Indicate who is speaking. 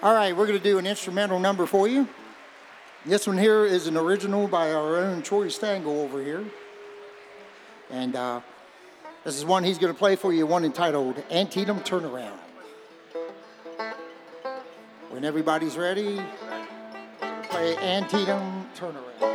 Speaker 1: All right, we're going to do an instrumental number for you. This one here is an original by our own Troy Stangl over here. And this is one he's going to play for you, one entitled Antietam Turnaround. When everybody's ready, play Antietam Turnaround.